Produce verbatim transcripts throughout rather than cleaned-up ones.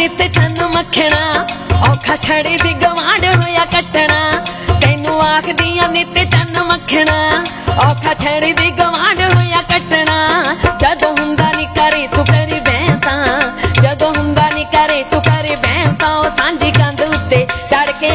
नित चन मखना औखा छड़े दी गवांड होया कटना तैनू आखदियां नित चन मखना औखा छड़े दी गवांड होया कटना जदों हुंदा नी करे तू करी बैंता जदों हुंदा नी करे तू करे बैंता ओ सांझी कंध उत्ते चढ़ के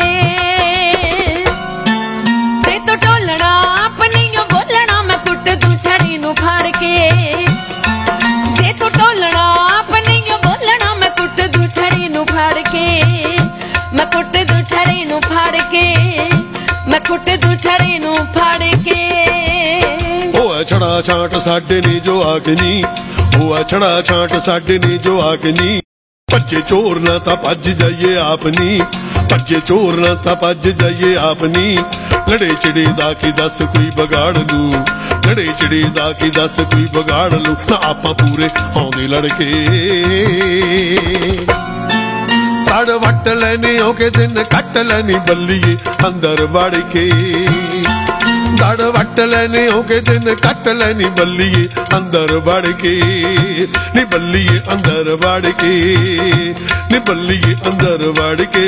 ते तो ढोलना अपनी बोलना मैं कुट दूं छड़ी नू फाड़ के ते तो ढोलना अपनी बोलना मैं कुट दूं छड़ी नू फाड़ के मैं कुट दूं छड़ी नू फाड़ के मैं कुट दूं छड़ी नू फाड़ के होए छड़ा छांट साडे नी जो आगनी होए छड़ा छांट साडे नी जो आगनी भज्जे चोर ना तां भज जाइए आपनी भज्जे चोर ना तां भज जाइए आपनी लड़े चिड़े दा की दस कोई बगाड़ लू लड़े चिड़े दा की दस कोई बगाड़ लू ना आपां पूरे आउंदे लड़के तड़ वट लैनी ओके दिन कट लैनी बल्लीए अंदर वड़ के तड़ वट लैनी ओके दिन कट लैनी बल्लीए अंदर वड़ के नी बल्लीए अंदर वड़ के नी बल्लीए अंदर वड़ के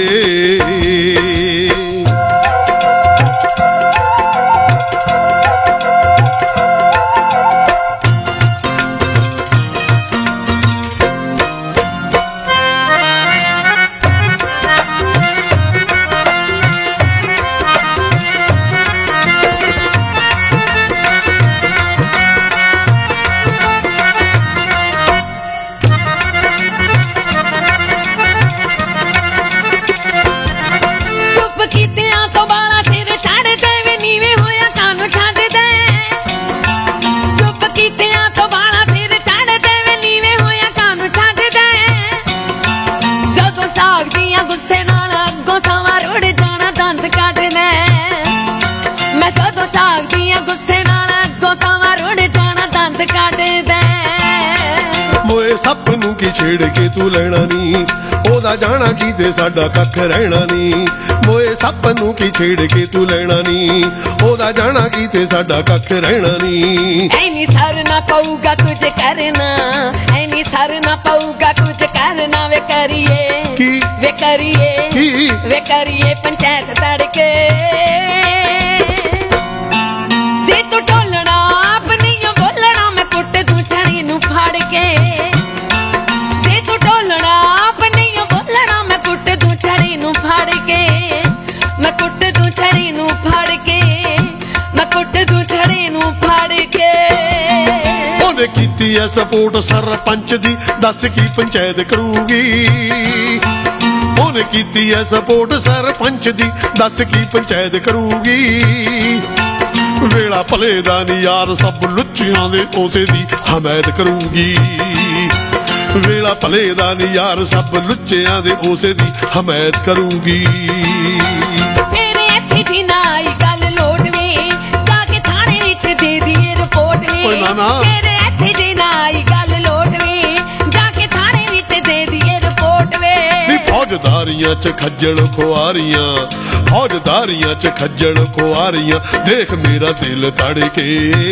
मोए सप नू की छेड़ के तू लेना नी ओदा जाना की ते साडा कख रहना नी मोए सप नू की छेड़ के तू लेना नी ओदा जाना की ते साडा कख रहना नी ऐनी सर ना पऊगा कुछ करना ऐनी सर ना पऊगा कुछ करना वे करिए की वे करिए की वे करिए पंचायत तड़के जे तू ढोलना अपनी बोलना मैं कुट दूं छड़ी नू फाड़ के जे तू ढोलना अपनी बोलना मैं कुट दूं छड़ी नू फाड़ के मैं कुट दूं छड़ी नू फाड़ के मैं कुट दूं छड़ी नू फाड़ के ओने कीती ऐ सपोर्ट सरपंच दी दस की पंचायत करूगी ओने कीती ऐ सपोर्ट सरपंच दी दस की पंचायत करूगी वेला भले दा नी यार सब लुच्चियां दे उसे दी हमायत करूगी वेला भले दा नी यार सब लुच्चियां दे उसे दी हमायत करूगी मेरे इत्थे दी नाई गल लोट वे जाके थाने विच दे दिए रिपोर्ट वे मेरे इत्थे दी नाई गल लोट वे जाके थाने विच दे दिए रिपोर्ट वे फौजदारियां च खज्जल खुआरियां फौजदारियां च खज्जल खुआरियां देख मेरा दिल तड़के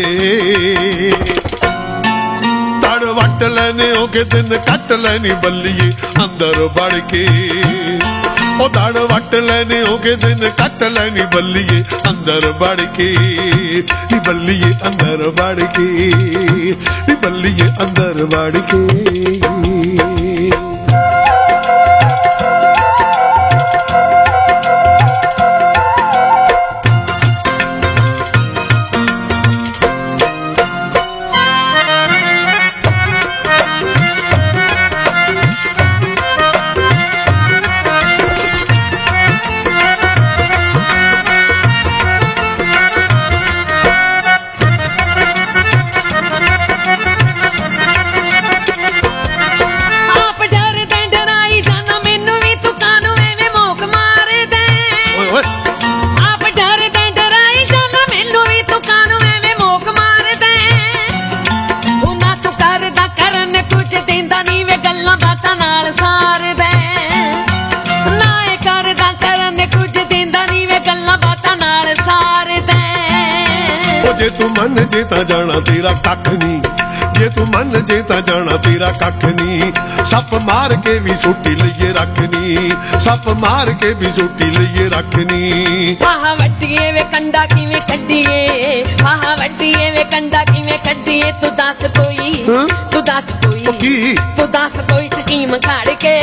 तड़ वट लैने ओके दिन कट लैनी बल्लीए अंदर बढ़ के ओ तड़ वट लैने ओके दिन कट लैनी बल्लीए अंदर बढ़ के नी बल्लीए अंदर बढ़ के नी बल्लीए अंदर बढ़ के जे तू मन जे ता जाना तेरा कख नी ਜੇ ਤੂੰ ਮੰਨ ਜੇ ਤਾਂ ਜਾਣਾ ਤੇਰਾ ਕੱਖ ਨੀ ਸੱਪ ਮਾਰ ਕੇ ਵੀ ਸੋਟੀ ਲਈਏ ਰੱਖ ਨੀ ਸੱਪ ਮਾਰ ਕੇ ਵੀ ਸੋਟੀ ਲਈਏ ਰੱਖ ਨੀ ਆਹ ਵੱਡੀਏ ਵੇ ਕੰਡਾ ਕਿਵੇਂ ਕੱਢੀਏ ਆਹ ਵੱਡੀਏ ਵੇ ਕੰਡਾ ਕਿਵੇਂ ਕੱਢੀਏ ਤੂੰ ਦੱਸ ਕੋਈ ਤੂੰ ਦੱਸ ਕੋਈ ਕੀ ਤੂੰ ਦੱਸ ਕੋਈ ਸਕੀਮ ਘੜ ਕੇ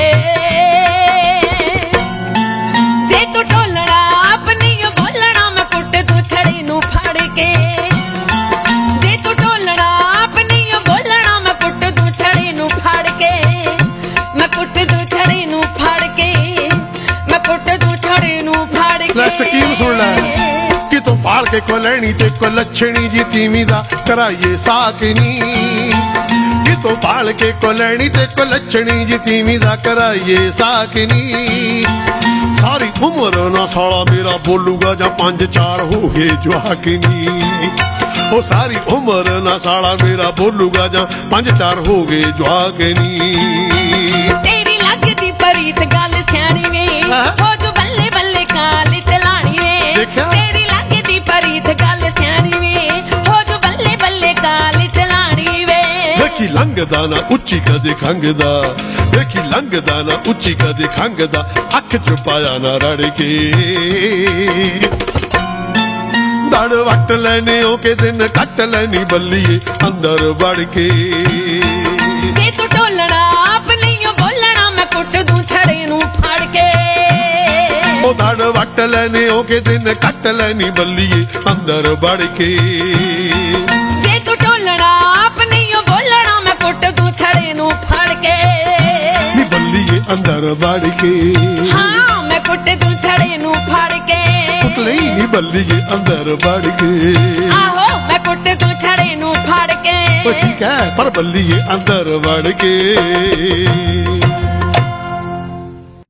ਜੇ ਤੂੰ ਢੋਲਣਾ ਆਪਣੀ ਬੋਲਣਾ ਮੈਂ ਕੁੱਟ ਤੂੰ ਛੜੀ ਨੂੰ ਫੜ ਕੇ ਜੇ ਤੂੰ ਢੋਲਣਾ ਆਪਣੀ ਬੋਲਣਾ ਮੈਂ ਕੁੱਟ ਤੂੰ ਛੜੀ ਨੂੰ ਫੜ ਕੇ ਮੈਂ ਕੁੱਟ ਤੂੰ ਛੜੀ ਨੂੰ ਫੜ ਕੇ ਮੈਂ ਕੁੱਟ ਤੂੰ ਛੜੀ ਨੂੰ ਫੜ ਕੇ ਲੈ ਸਕੀਮ ਸੁਣ ਲੈ ਕਿਤੋਂ ਪਾਲ ਕੇ ਕੋ ਲੈਣੀ ਤੇ ਕੋ ਲੱਛਣੀ ਜੀ ਤੀਵੀਂ ਦਾ ਕਰਾਈਏ ਸਾਕਨੀ ਕਿਤੋਂ ਪਾਲ ਕੇ ਕੋ ਲੈਣੀ ਤੇ ਕੋ ਲੱਛਣੀ ਜੀ ਤੀਵੀਂ ਦਾ ਕਰਾਈਏ ਸਾਕਨੀ ਸਾਰੀ ਉਮਰ ਨਾ ਸਾਲਾ ਮੇਰਾ ਬੋਲੂਗਾ ਜਾਂ ਪੰਜ ਚਾਰ ਹੋ ਗਏ ਜਵਾਕਨੀ ਉਹ ਸਾਰੀ ਉਮਰ ਨਾ ਸਾਲਾ ਮੇਰਾ ਬੋਲੂਗਾ ਜਾਂ ਪੰਜ ਚਾਰ ਹੋ ਗਏ ਜਵਾਕਨੀ ਤੇਰੀ ਲੱਗਦੀ ਪਰੀਤ ਗੱਲ ਸਿਆਣੀ ਵੇ ਹੋ ਜੋ ਬੱਲੇ ਬੱਲੇ ਕਾਲ ਚਲਾਣੀ ਵੇ ਤੇਰੀ ਲੱਗਦੀ ਪਰੀਤ ਗੱਲ ਸਿਆਣੀ ਵੇ ਹੋ ਜੋ ਬੱਲੇ ਬੱਲੇ ਕਾਲ ਚਲਾਣੀ ਵੇ ਵੇਖੀ ਲੰਘਦਾ ਨਾ ਉੱਚੀ ਕਦੇ ਖੰਘਦਾ ਵੇਖੀ ਲੰਘਦਾ ਨਾ ਉੱਚੀ ਕਦੇ ਖੰਘਦਾ ਅੱਖ ਚ ਪਾਇਆ ਨਾ ਰੜ ਕੇ ਦੜ ਵੱਟ ਲੈਨੇ ਹੋ ਕੇ ਦਿਨ ਕੱਟ ਲੈਨੀ ਬੱਲੀਏ ਅੰਦਰ ਵੜ ਕੇ ਜੇ ਤੂੰ ਢੋਲਣਾ ਆਪ ਨਹੀਂ ਬੋਲਣਾ ਮੈਂ ਕੁੱਟ ਦੂੰ ਛੜੇ ਨੂੰ ਫੜ ਕੇ ਉਹ ਦੜ ਵੱਟ ਲੈਨੇ ਹੋ ਕੇ ਦਿਨ ਕੱਟ ਲੈਨੀ ਬੱਲੀਏ ਅੰਦਰ ਵੜ ਕੇ ਜੇ ਤੂੰ ਢੋਲਣਾ ਆਪ ਨਹੀਂ ਬੋਲਣਾ ਮੈਂ ਕੁੱਟ ਦੂੰ ਛੜੇ ਨੂੰ ਫੜ ਕੇ ਨੀ ਬੱਲੀਏ ਅੰਦਰ ਵੜ ਕੇ ਹਾਂ ਮੈਂ ਕੁੱਟ ਦੂੰ ਛੜੇ ਨੂੰ ਫੜ ਕੇ ਕੁੱਟ ਲਈ ਨੀ ਬੱਲੀਏ ਅੰਦਰ ਵੜ ਕੇ ਆਹੋ ਮੈਂ ਕੁੱਟ ਦੂੰ ਛੜੇ ਨੂੰ ਫੜ ਕੇ ਉਹ ਠੀਕ ਹੈ ਪਰ ਬੱਲੀਏ ਅੰਦਰ ਵੜ ਕੇ